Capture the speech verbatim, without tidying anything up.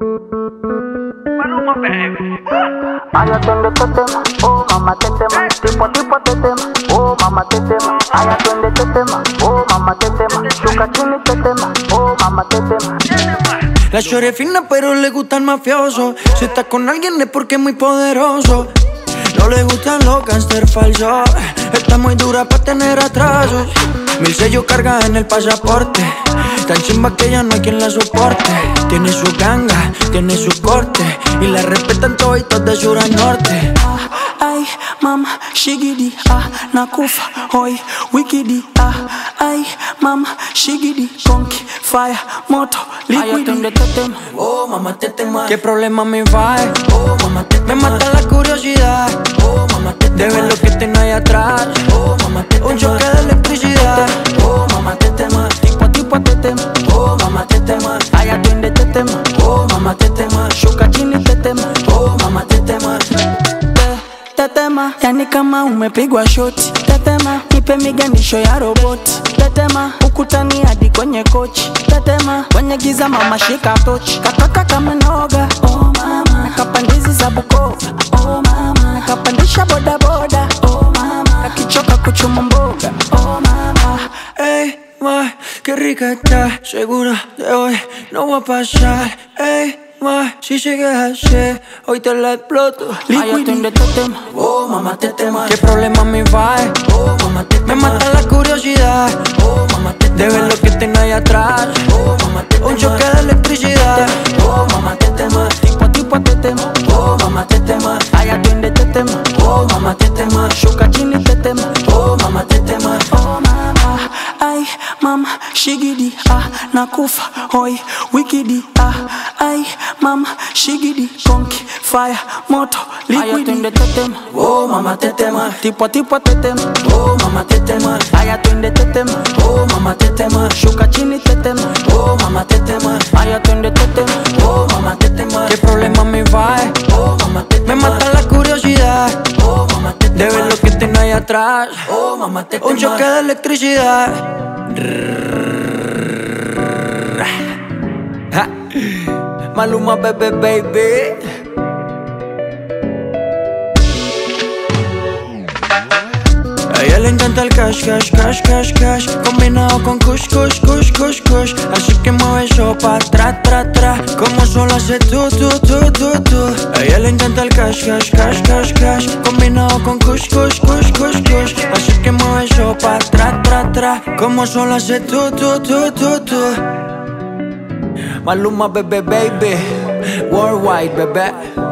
Maluma, baby. Ay, atiende este tema, oh mamá te tema. Tipo a tipo te tema, oh mamá te tema. Ay, atiende este tema, oh mamá te tema. Chuca chini te tema, oh mamá te tema. La shorty es fina pero le gusta el mafioso. Si está con alguien es porque es muy poderoso. No le gustan los gangster falsos. Está muy dura para tener atrasos. Mil sellos carga en el pasaporte. Tan chimba que ya no hay quien la soporte. Tiene su ganga, tiene su corte. Y la respetan toditos de sur a norte. Ay, mama, shigidi, ah, nakufa, hoy, wikidi, ah, ay, mama, shigidi, conky, fire, moto, liquidi. Oh, mamá, te tema. ¿Qué problema me va? Oh, mamá, te tema. Me mata la curiosidad. Oh, mamá, te tema. De ver lo que tengo ahí atrás. Oh, mamá, te tema. Un choque de electricidad. Oh, mamá, te tema. Tipo a tipo te tema. Oh, mamá, te tema. Ay, atiende te tema. Oh, mamá, te tema. Shuka chini te tema. Oh, mamá, te tema. Tetema, yani kama umepigwa shoti. Tetema, nipe miganisho ya roboti. Tetema, ukutani hadi kwenye kochi. Tetema, kwenye giza mama shika tochi. Katoka kama noga, oh mama. Nakapandizi za Bukova, oh mama. Nakapandisha boda boda, oh mama. Nakichoka kuchuma mboga, oh mama. Ey, ma, qué rica está. Segura de hoy no va a pasar. Ey, ma, si sigues así, hoy te la exploto. Ay, atiende te tema. Oh, mamá, te tema. ¿Qué problema me va? Oh, mamá, te tema. Me mata la curiosidad. Oh, mamá, te tema. De ver lo que tengo ahí atrás. Oh, mamá, te tema. Un choque de electricidad. Oh, mamá, te tema. Tipo a tipo te tema. Oh, mamá, te tema. Ay, atiende te tema. Oh, mamá, te tema. Shuka chini te tema. Oh, mamá, te tema. Oh, mama. Ay, mama, shigidi, ah, nakufa, hoy, wikidi, ah, ay, mama, shigidi, conky, fire, moto, liquidi. Ay, atiende te tema. Oh, mamá, te tema. Tipo a tipo te tema. Oh, mamá, te tema. Ay, atiende te tema. Oh, mamá, te tema. Shuka chini te tema. Oh, mamá, te tema. Ay, atiende te tema. Oh, mamá, te tema. ¿Qué problema me va? Oh, mamá, te tema. Me mata la curiosidad. Oh, mamá, te tema. De ver lo que tengo ahí atrás. Oh, mamá, te tema. Un choque de electricidad. Ja. Maluma, baby, baby. A ella le encanta el cash, cash, cash, cash, cash. Combinado con kush, kush, kush, kush, kush. Así que mueve eso pa' tra, tra, tra. Como solo hace tú, tú, tú, tú, tú. A ella le encanta el cash, cash, cash, cash, cash. Combinado con kush, kush, kush, kush, kush. Así que mueve eso pa' tra, tra, tra. Como solo hace tú, tú, tú, tú, tú. Maluma, baby, baby. Worldwide, bebé.